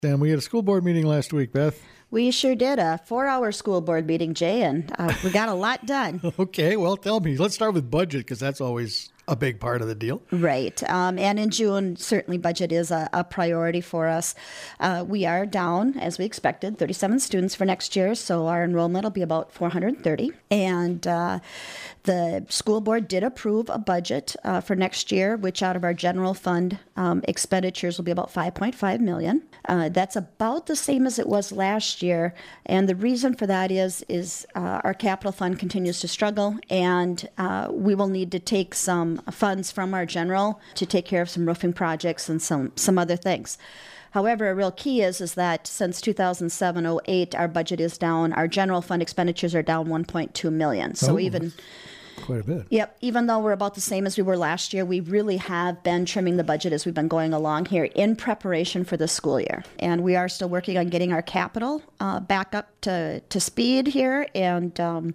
And we had a school board meeting last week, Beth. We sure did a 4-hour school board meeting, Jay, and we got a lot done. Okay, well, tell me. Let's start with budget because that's always a big part of the deal. Right. And in June, certainly budget is a priority for us. We are down, as we expected, 37 students for next year, so our enrollment will be about 430. And the school board did approve a budget for next year, which out of our general fund expenditures will be about $5.5 million. That's about the same as it was last year. And the reason for that is our capital fund continues to struggle, and we will need to take some funds from our general to take care of some roofing projects and some other things. However, a real key is that since 2007-08, our budget is down. Our general fund expenditures are down $1.2 million. So quite a bit. Yep. Even though we're about the same as we were last year, we really have been trimming the budget as we've been going along here in preparation for the school year. And we are still working on getting our capital back up to speed here. And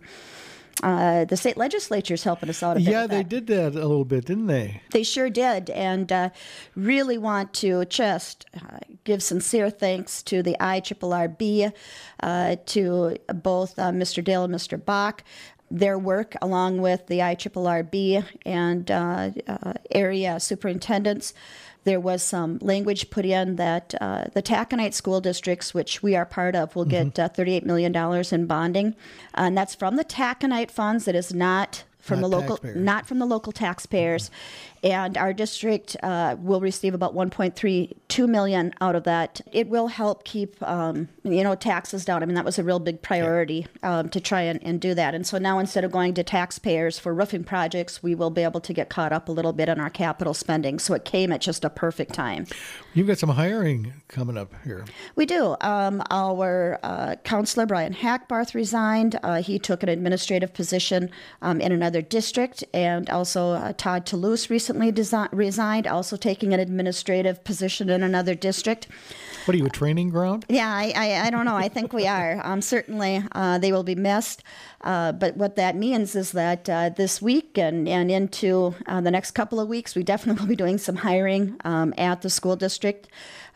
the state legislature is helping us out a bit. Yeah, they did that a little bit, didn't they? They sure did. And really want to just give sincere thanks to the IRRB, to both Mr. Dale and Mr. Bach. Their work, along with the IRRB and area superintendents. There was some language put in that the Taconite school districts, which we are part of, will get $38 million in bonding. And that's from the Taconite funds. That is not from the local taxpayers. And our district will receive about $1.32 million out of that. It will help keep, taxes down. I mean, that was a real big priority to try and do that. And so now instead of going to taxpayers for roofing projects, we will be able to get caught up a little bit on our capital spending. So it came at just a perfect time. You've got some hiring coming up here. We do. Our counselor, Brian Hackbarth, resigned. He took an administrative position in another district. And also Todd Toulouse recently resigned, also taking an administrative position in another district. What are you, a training ground? Yeah, I don't know. I think we are. Certainly, they will be missed. But what that means is that this week and into the next couple of weeks, we definitely will be doing some hiring at the school district.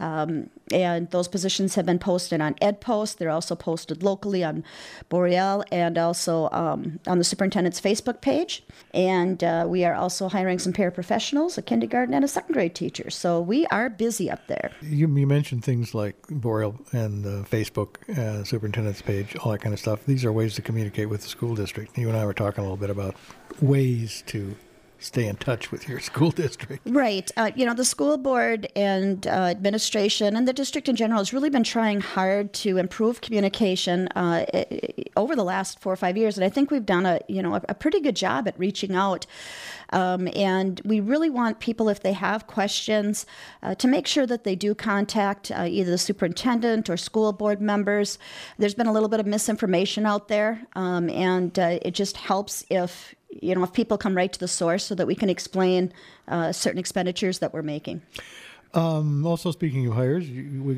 And those positions have been posted on EdPost. They're also posted locally on Boreal and also on the superintendent's Facebook page. And we are also hiring some paraprofessionals, a kindergarten and a second grade teacher. So we are busy up there. You mentioned things like Boreal and the Facebook superintendent's page, all that kind of stuff. These are ways to communicate with the school district. You and I were talking a little bit about ways to stay in touch with your school district. Right. The school board and administration and the district in general has really been trying hard to improve communication over the last 4 or 5 years. And I think we've done a pretty good job at reaching out. And we really want people, if they have questions, to make sure that they do contact either the superintendent or school board members. There's been a little bit of misinformation out there, and it just helps if people come right to the source so that we can explain certain expenditures that we're making. Also, speaking of hires, we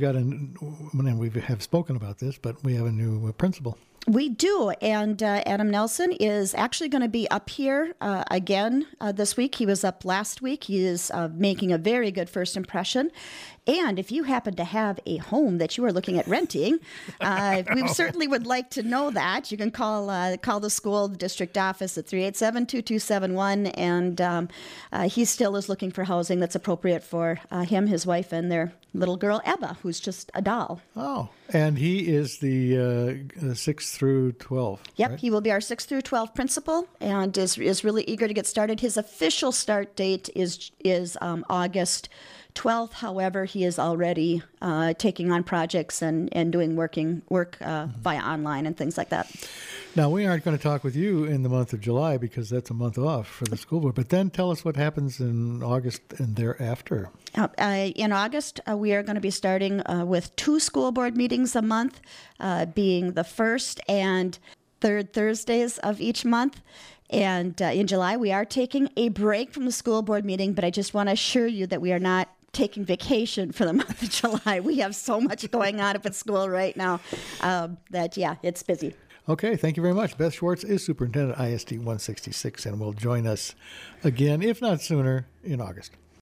have spoken about this, but we have a new principal. We do, and Adam Nelson is actually going to be up here again this week. He was up last week. He is making a very good first impression. And if you happen to have a home that you are looking at renting, we certainly would like to know that. You can call the school district office at 387-2271, and he still is looking for housing that's appropriate for him, his wife, and their little girl, Ebba, who's just a doll. Oh, and he is the 6 through 12. Yep, right? He will be our 6 through 12 principal and is really eager to get started. His official start date is August 12th. However, he is already taking on projects and doing work via online and things like that. Now, we aren't going to talk with you in the month of July because that's a month off for the school board. But then tell us what happens in August and thereafter. In August, we are going to be starting with 2 school board meetings a month, being the first and third Thursdays of each month. And in July, we are taking a break from the school board meeting, but I just want to assure you that we are not taking vacation for the month of July. We have so much going on up at school right now that, it's busy. Okay, thank you very much. Beth Schwartz is Superintendent ISD 166 and will join us again, if not sooner, in August.